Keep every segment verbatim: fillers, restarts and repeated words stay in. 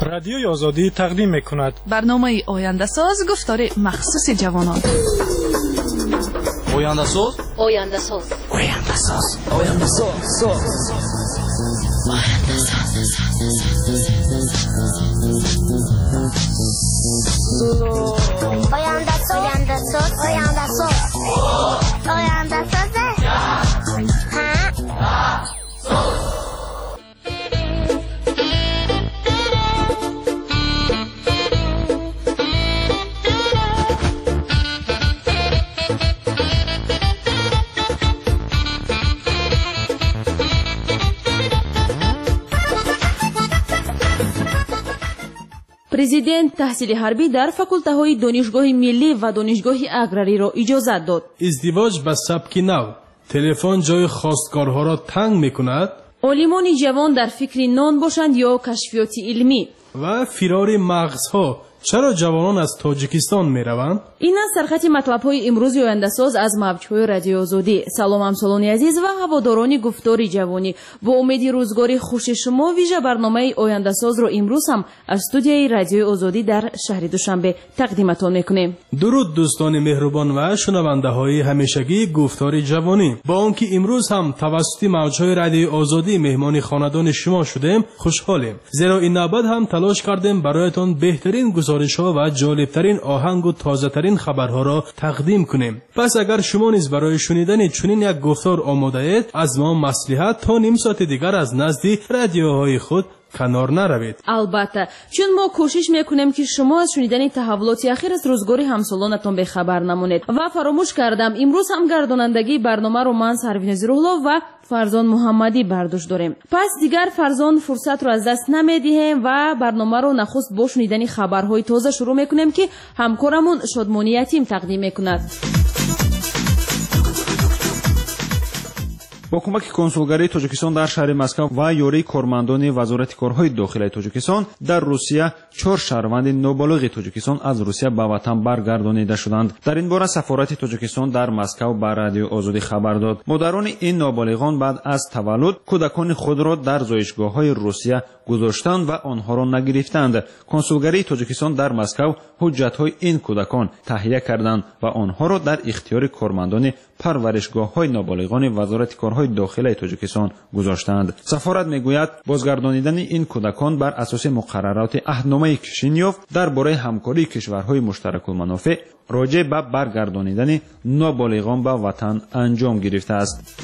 رادیوی آزادی تقدیم میکند برنامه آینده ساز گفتار مخصوص جوانان. آینده ساز آینده ساز آینده ساز آینده ساز آینده ساز آینده ساز آینده ساز آینده ساز президент таҳсили ҳарбӣ дар факултаҳои донишгоҳи миллӣ ва донишгоҳи аграриро иҷозат дод. ازدواج ба сабки нав. телефон ҷои хостгорҳоро танг мекунад олимони ҷавон дар фикри нон бошанд ё кашфиёти илмӣ. ва фирори мағзҳо. чаро ҷавонон аз тоҷикистон мераванд? ин аст сархати матлабҳои имрӯзи ояндасоз аз мавҷҳои радиои озодӣ. салом ҳамсолони азиз ва ҳаводорони гуфтори ҷавонӣ, бо умеди рӯзгори хуши шумо вижа барномаи ояндасозро имрӯз ҳам аз студияи радиои озодӣ дар шаҳри душанбе тақдиматон мекунем. дуруд дӯстони меҳрубон ва шунавандаҳои ҳамешагии гуфтори ҷавонӣ. бо он ки имрӯз ҳам тавассути мавҷҳои радиои озодӣ меҳмони хонадони шумо шудем, хушҳолем, зеро ин навбат ҳам талош кардем бароятон беҳтарин гузоришҳо ва ҷолибтарин оҳангу тозатарин хабарҳоро тақдим кунем. пас агар шумо низ барои шунидани чунин як гуфтор омодаед, аз мо маслиҳат то ним соати дигар аз назди радиоҳои худ канор наравед. албатта, чун мо кӯшиш мекунем ки шумо аз шунидани таҳаввулоти ахир аз рӯзгори ҳамсолонатон бехабар намонед. ва фаромӯш кардам, имрӯз ҳам гардонандагии барномаро ман Сарвиназ Рӯҳлов ва Фарзон Муҳаммадӣ бардошт дорем. пас дигар Фарзон фурсатро аз даст намедиҳем ва барномаро нахуст бо шунидани хабарҳои тоза шурӯъ мекунем ки ҳамкорамон Шодмони Ятим тақдим мекунад. با کمک کنسولگری تاجیکستان در شهر مسکو و یاری کارمندان وزارت کارهای داخلی تاجیکستان در روسیه چهار شهروند نابالغ تاجیکستان از روسیه به وطن برگردانیده شدند. در این باره سفارت تاجیکستان در مسکو به رادیو آزادی خبر داد. مادران این نابالغان بعد از تولد کودکان خود را در زایشگاه‌های روسیه گذاشتند و آنها را نگرفتند. کنسولگری تاجیکستان در مسکو حجت‌های این کودکان تهیه کردند و آنها را در اختیار کارمندان پرورشگاه‌های نابالغان وزارت کارهای داخلی تاجیکستان گذاشتند. سفارت میگوید بازگردانیدن این کودکان بر اساس مقررات عهدنامه کشینیوف درباره همکاری کشورهای مشترک المنافع راجع به برگردانیدن نابالغان به وطن انجام گرفته است.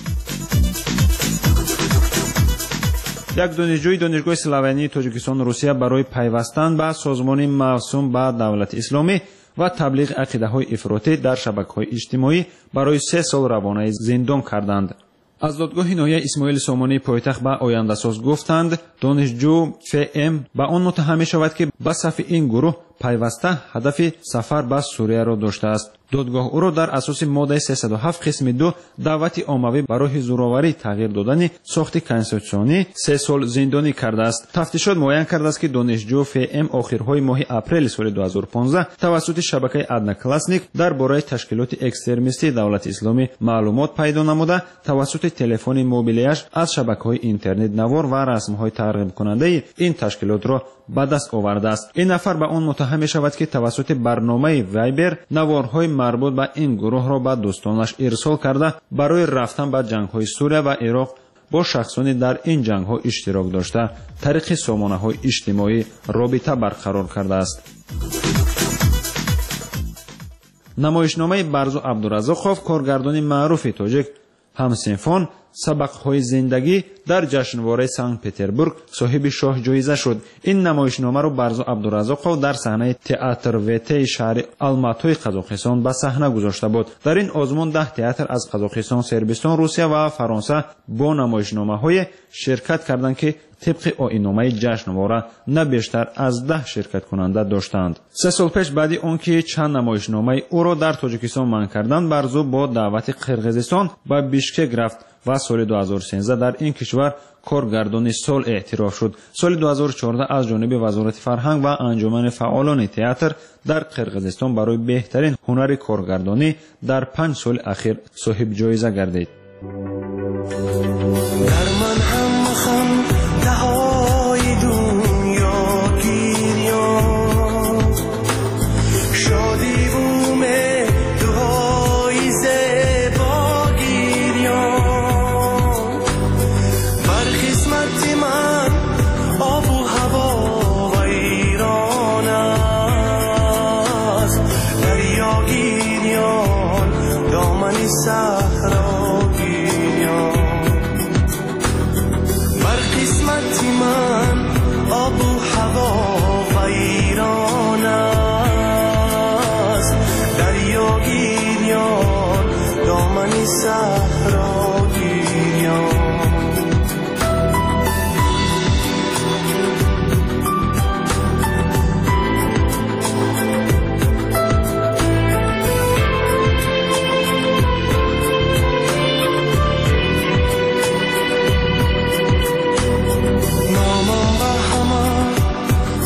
یک دانشجوی دانشگاه اسلوونی تاجیکستان روسیه برای پیوستن به سازمان موسوم به دولت اسلامی و تبلیغ عقیده‌های افراطی در شبکه‌های اجتماعی برای سه سال روانه زندان کردند. از دادگاه ناحیه اسماعیل سامانی پایتخت به آینده‌ساز گفتند دانشجو ف‌ام به آن متهم شود که به صف این گروه پیوسته هدف سفر به سوریه را داشته است. دادگاه او را در اساس ماده سیصد و هفت قسم دو دعوت عمومی برای زورآوری تغییر دادن ساخت کنستیتوسیونی سه سال زندانی کرده است. تفتیشات معین کرده است که دانشجو ف‌ام آخرهای ماه اپریل سال دو هزار و پانزده توسط شبکه ادناکلاسنیک درباره تشکیلات اکستریمیستی دولت اسلامی معلومات پیدا نموده توسط تلفن موبیلیش از شبکه‌های اینترنت نوار و رسم‌های ترغیب کننده این تشکیلات را به دست آورده است. این نفر به آن متهم می شود که توسط برنامه وایبر نوارهای مربوط به این گروه را به دوستانش ارسال کرده برای رفتن به جنگ‌های سوریه و عراق با شخصانی در این جنگ‌ها اشتراک داشته طریق سامانه‌های اجتماعی رابطه برقرار کرده است. نمایشنامه برزو عبدالرزاقوف کارگردان معروف تاجیک همسنفان سبق‌های زندگی در جشنواره سنت پتربورگ صاحب شاه جایزه شد. این نمایشنامه را برزو عبدالرزاقوف در صحنه تئاتر وته شهر الماتوی قزاقستان به صحنه گذاشته بود. در این آزمون ده تئاتر از قزاقستان، صربستان، روسیه و فرانسه با نمایشنامه‌های شرکت کردند که طبق آیین‌نامه جشنواره نه بیشتر از ده شرکت کننده داشتند. سه سال پیش بعد آنکه چند نمایشنامه او را در تاجیکستان منع کردند، برزو با دعوت قرقیزستان به بیشکک رفت و سال دو هزار و سیزده در این کشور کارگردان سال اعتراف شد. سال دو هزار و چهارده از جانب وزارت فرهنگ و انجمن فعالان تئاتر در قرقیزستان برای بهترین هنر کارگردانی در پنج سال اخیر صاحب جایزه گردید. در من هم خم دهای دنیا کی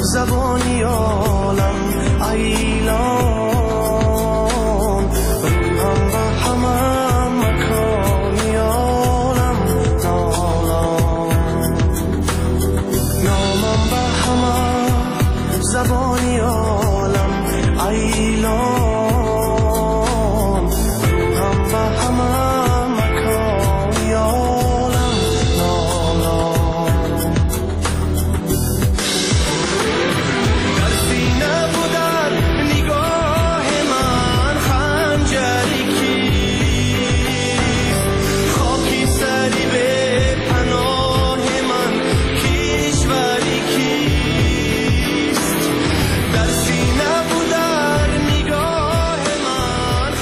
زبانی عالم ایلان روحم و همم مکانی عالم نالان نامم و همم زبانی عالم ایلان روحم و همم مکانی عالم نالان در سینه بودن نگاه من خنجری کیست خاکی سری به پناه من کشوری کیست در سینه بودن نگاه من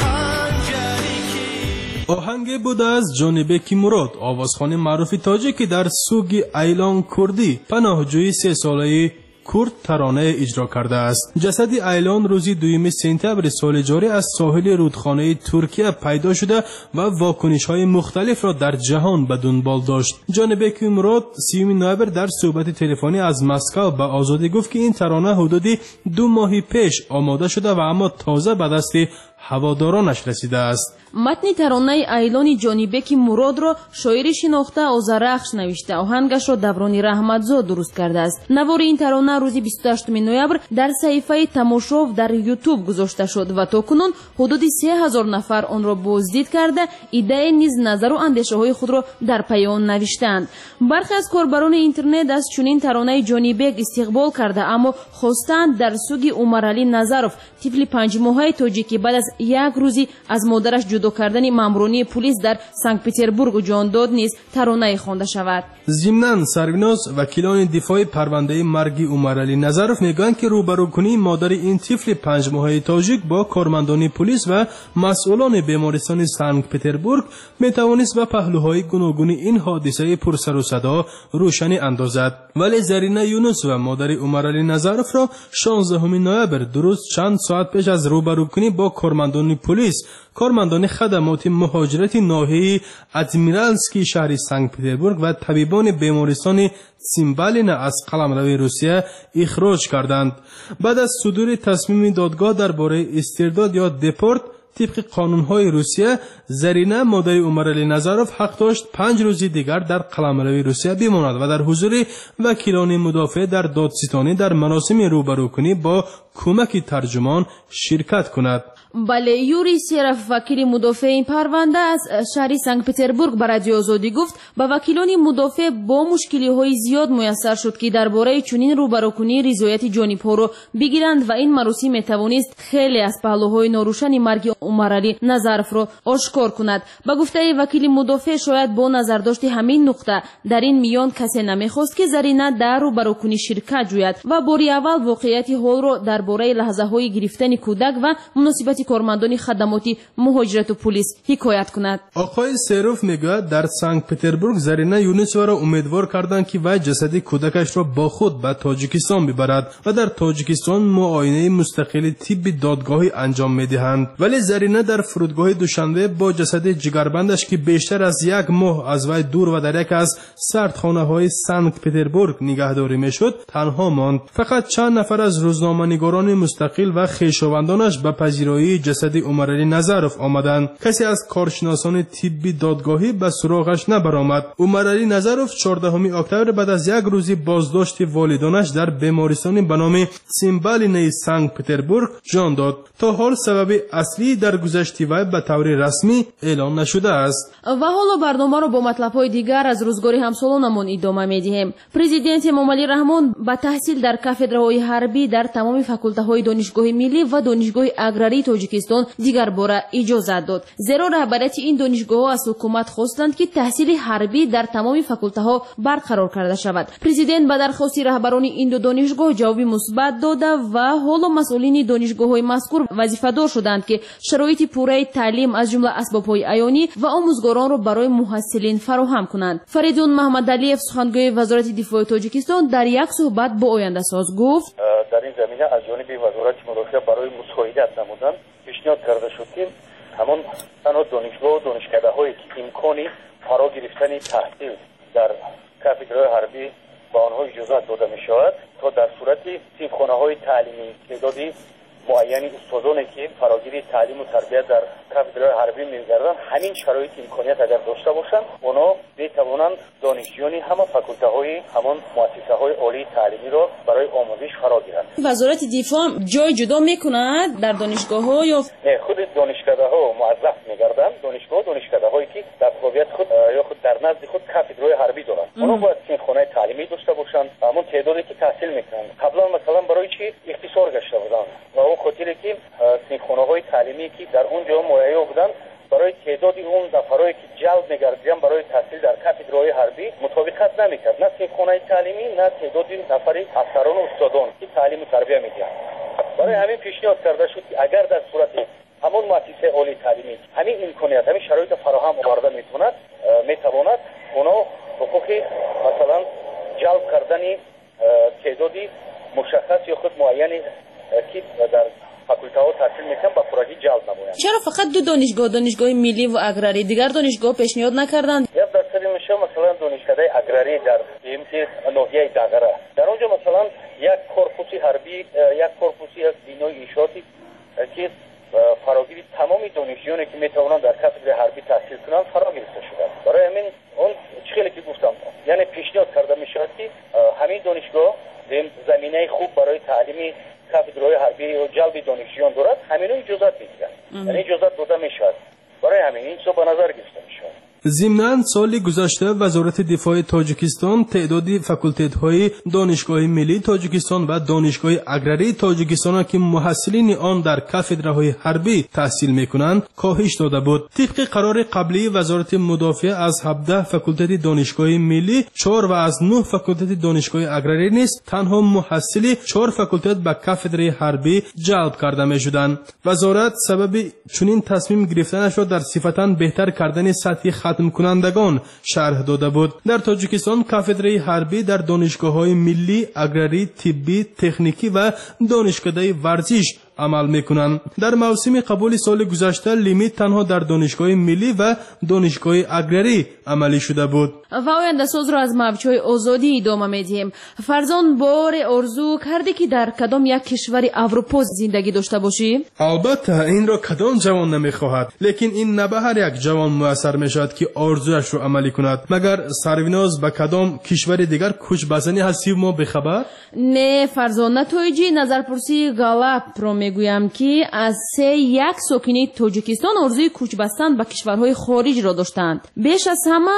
خنجری کیست. آهنگ بود از جانبکی مراد، آوازخوان معروف تاجیکی در سوگ ایلان کردی پناهجوی سه ساله کرد ترانه اجرا کرده است. جسد ایلان روزی دوم سپتامبر سال جاری از ساحل رودخانه ترکیه پیدا شده و واکنش‌های مختلف را در جهان به دنبال داشت. جانبک مراد سیوم نوامبر در صحبت تلفنی از مسکو به آزادی گفت که این ترانه حدودی دو ماه پیش آماده شده و اما تازه به دست هوادارانش رسیده است. матни таронаи айлони ҷонибеки муродро шоири шинохта озарахш навишта, оҳангашро даврони раҳматзод дуруст кардааст. навори ин тарона рӯзи бисту ҳаштуми ноябр дар саҳифаи тамошов дар ютуб гузошта шуд ва то кунун ҳудуди се ҳазор нафар онро боздид карда, идея низ назару андешаҳои худро дар паи он навиштаанд. бархе аз корбарони интернет аз чунин таронаи ҷонибек истиқбол карда, аммо хостаанд дар суги умаралӣ назаров, тифли панҷмоҳаи тоҷикӣ баъд аз як рӯзи аз модараш ҷудо кардани маъмуронии пулис дар Санкт-Петербург ҷон дод низ таронае хонда шавад. ضمناً سربناس وکیلان دفاع پرونده مرگ عمرعلی نظرов میگویند که روبروکنی مادر این طفل پنج ماهه تاجیک با کارمندان پلیس و مسئولان بیمارستان سنت پتربورگ میتوانست به پهلوهای گوناگون این حادثه پرسر و صدا روشنی اندازد. ولی زرینه یونس و مادر عمرعلی نظرов را شانزدهم نوامبر درست چند ساعت پیش از روبروکنی با کارمندان پلیس، کارمندان خدمات مهاجرت ناحیه ادمیرالسکی شهر سنت پتربورگ و طبیبان بیمارستان سیمبالین از قلمرو روسیه اخراج کردند. بعد از صدور تصمیم دادگاه درباره استرداد یا دپورت طبق قانون‌های روسیه، زرینه مادر عمرعلی نظرov حق داشت پنج روز دیگر در قلمرو روسیه بماند و در حضور وکیلان مدافع در دادستانی در مراسم روبروکنی با کمک ترجمان شرکت کند. بله، یوری سیرف وکیل مدافع این پرونده از شهر سنت پتربورگ به رادیو آزادی گفت به وکیلان مدافع با مشکلی های زیاد میسر شد که درباره چنین روبروکنی رضایت جانبها را بگیرند و این مراسم میتوانست خیلی از پهلوهای ناروشن مرگ عمرعلی نظرov را آشکار کند. به گفته وکیل مدافع شاید با نظرداشت همین نقطه در این میان کسی نمیخواست که زرینه در روبروکنی شرکت جوید و باری اول واقعیت حال را درباره لحظه های گرفتن کودک و مناسبت کارمندان خدماتی مهاجرت و پلیس حکایت کند. آقای سیروف میگوید در سنت پتربورگ زرینه یونسова را امیدوار کردند که وی جسد کودکش را با خود به تاجیکستان ببرد و در تاجیکستان معاینه مستقل طبی دادگاهی انجام میدهند. ولی زرینه در فرودگاه دوشنبه با جسد جگربندش که بیشتر از یک ماه از وی دور و در یک از سردخانه های سنت پتربورگ نگهداری میشد تنها ماند. فقط چند نفر از روزنامه‌نگاران مستقل و خویشاوندانش به پذیرایی جسد عمرعلی نظرov آمدند. کسی از کارشناسان طبی دادگاهی به سراغش نبرآمد. عمرعلی نظرov چهاردهم اکتبر بعد از یک روزی بازداشت والدانش در بیمارستانی به نام سیمبالین سنت پتربورگ جان داد. تا حال سبب اصلی در گذشت وی به طور رسمی اعلام نشده است. و حالا برنامه را با مطلب‌های دیگر از روزگاری همسالانمان ادامه می‌دهیم. پرزیدنت امامعلی رحمان با تحصیل در کافدرهای حربی در تمام فاکولته‌های دانشگاه ملی و دانشگاه اگراری تاجیکستان دیگر باره اجازت داد. زیرا رهبریت این دانشگاه‌ها از حکومت خواستند که تحصیل حربی در تمام فاکولته‌ها برقرار کرده شود. پرزیدنت به درخواست رهبران این دو دانشگاه جواب مثبت داده و حالا مسئولین دانشگاه‌های مذکور وظیفه‌دار شدند که شرایط پوره تعلیم از جمله اسباب‌های عیانی و آموزگاران را برای محصلین فراهم کنند. فریدون محمدعلیف سخنگوی وزارت دفاع تاجیکستان در یک صحبت با آینده ساز گفت در این زمینه از جانب وزارت مدافع برای مساعدت نمودن پیشنهاد کرده شد که همان تنها دانشگاه و دانشکده هایی که امکانی فرا گرفتن تحصیل در کافدرهای حربی با آنها اجازت داده می شود تا در صورت خانه‌های تعلیمی تعدادی معینی استادانی که فراگیری تعلیم و تربیت در کافدرهای حربی می‌گردند همین شرایط امکانیت اگر داشته باشند اونا بتوانند دانشجویان همه فاکولته‌های همان مؤسسه‌های عالی تعلیمی را برای آموزش فرا گیرند. وزارت دفاع جای جدا میکند در دانشگاه‌ها یا نه خود دانشکده‌ها موظف می‌گردند دانشگاه دانشکده‌هایی که در فعالیت خود یا خود در نزد خود کافدرهای حربی دارند اونا باید خانه تعلیمی داشته باشند همون تعدادی که تحصیل می‌کنند قبلا مثلا برای چی اختصار گشته بودند و اون خاطری که سینخانه‌های تعلیمی که در اونجا مهیا بودند برای تعدادی اون نفرایی که جلب می‌گردیدن برای تحصیل در کافدرهای حربی مطابقت نمی‌کرد نه سینخانه تعلیمی نه تعدادی نفری افسران و استادان که تعلیم و تربیت می‌دهند برای همین پیشنهاد کرده شد که اگر در صورت همون مؤسسه عالی تعلیمی همین امکانیت همین شرایط فراهم آورده می‌تواند می‌تواند اونا حقوق مثلا جلب کردن تعدادی مشخص یا خود معینی که در فاکولته ها تحصیل میکنن با پراگی جلب نمویند. چرا فقط دو دانشگاه دانشگاه ملی و اگراری دیگر دانشگاه پیشنهاد نکردند؟ یک درصد میشه مثلا دانشکده اگراری در امتی ناحیه دغره در اونجا مثلا یک کورپوسی حربی یک کورپوسی از بینای انشاءاتی که فراگیری تمام دانشجویانی که میتوانند در کافدر حربی تحصیل کنند فرا گرفته شده. برای همین اون چیزی که گفتم یعنی پیشنهاد کرده میشه که همین دانشگاه زمینه خوب برای تعلیمی کافدرهای حربی و جلب دانشجویان دارد همین اجازت میگیرند یعنی اجازت داده میشود برای همین این چیزا به نظر گرفته میشود. ضمناً سال گذشته وزارت دفاع تاجیکستان تعدادی فاکولته‌های دانشگاه ملی تاجیکستان و دانشگاه اگراری تاجیکستان که محصلین آن در کافدرهای حربی تحصیل می‌کنند کاهش داده بود. طبق قرار قبلی وزارت مدافع از هفده فاکولته دانشگاه ملی چهار و از نه فاکولته دانشگاه اگراری نیز تنها محصلی چهار فاکولته به کافدر حربی جلب کرده می‌شدند. وزارت سبب چنین تصمیم گرفتنش را در صفتاً بهتر کردن سطح ختم کنندگان شرح داده بود. در تاجیکستان کافدرهای حربی در دانشگاه‌های ملی، اگراری، طبی، تکنیکی و دانشکده ورزش عمل میکنند. در موسم قبول سال گذشته لیمیت تنها در دانشگاه ملی و دانشگاه اگراری عملی شده بود. و آینده ساز را از موجهای آزادی ادامه میدیم. فرزان بار آرزو کرده که در کدام یک کشور اروپا زندگی داشته باشی؟ البته این را کدام جوان نمیخواهد، لیکن این نه به هر یک جوان میسر میشود که آرزویش را عملی کند. مگر سرویناز به کدام کشور دیگر کوچ بزنی هستی ما بخبر؟ نه فرزان نتایجی نظرپرسی گالپ رو میگویم که از سه یک ساکنی تاجیکستان آرزوی کوچ بستن به کشورهای خارج را داشتند. بیش از همه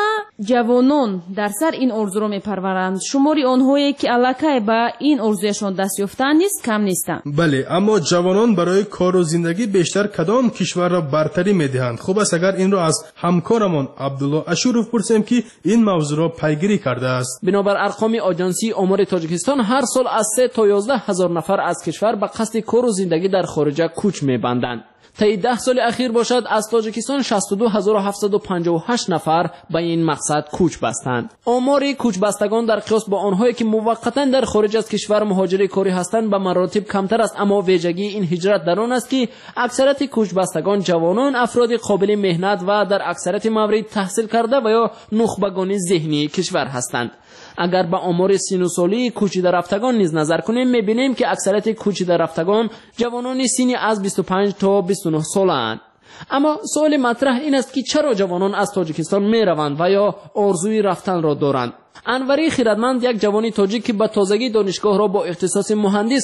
جوانان در سر این آرزو را میپرورند. شماری آنهایی که الکی به این آرزویشان دست یافتند نیست کم نیستند. بله، اما جوانان برای کار و زندگی بیشتر کدام کشور را برتری میدهند؟ خوب است اگر این را از همکارمان عبدالله اشورов پرسیم که این موضوع را پیگیری کرده است. بنابر ارقام آژانسی آمار تاجیکستان هر سال از سه تا یازده هزار نفر از کشور به قصد کار و زندگی در خارج کوچ می‌بندند. طی ده سال اخیر باشد از تاجیکستان شصت و دو هزار و هفتصد و پنجاه و هشت نفر به این مقصد کوچ بستند. آمار کوچ بستگان در قیاس با آنهایی که موقتا در خارج از کشور مهاجر کاری هستند به مراتب کمتر است، اما ویژگی این هجرت در آن است که اکثریت کوچ بستگان جوانان، افراد قابل مهنت و در اکثریت موارد تحصیل کرده و یا نخبگان ذهنی کشور هستند. اگر به آمار سن و سالی کوچیده رفتگان نیز نظر کنیم می‌بینیم که اکثریت کوچیده رفتگان جوانان سنی از بیست و پنج تا بیست و نه ساله‌اند. اما سوال مطرح این است که چرا جوانان از تاجیکستان می‌روند و یا آرزوی رفتن را دارند؟ انوری خیرتمند یک جوانی تاجیک که به تازگی دانشگاه را با اختصاص مهندس